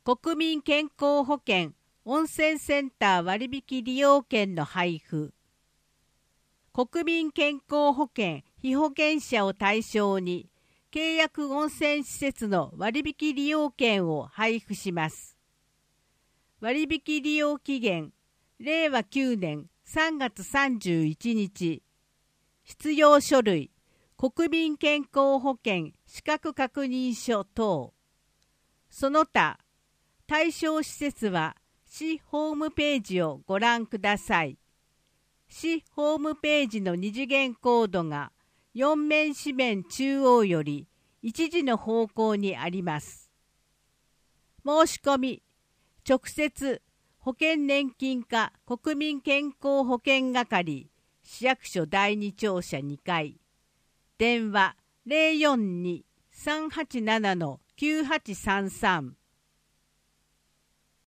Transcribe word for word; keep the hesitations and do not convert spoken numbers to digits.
国民健康保険温泉センター割引利用券の配布。国民健康保険被保険者を対象に契約温泉施設の割引利用券を配布します。割引利用期限れいわきゅうねんさんがつさんじゅういちにち。必要書類国民健康保険資格確認書等。その他対象施設は市ホームページをご覧ください。市ホームページの二次元コードがよん面紙面中央よりいちじの方向にあります。申し込み、直接保険年金課国民健康保険係市役所だいに庁舎にかい。電話 ゼロよんに さんはちなな きゅうはちさんさん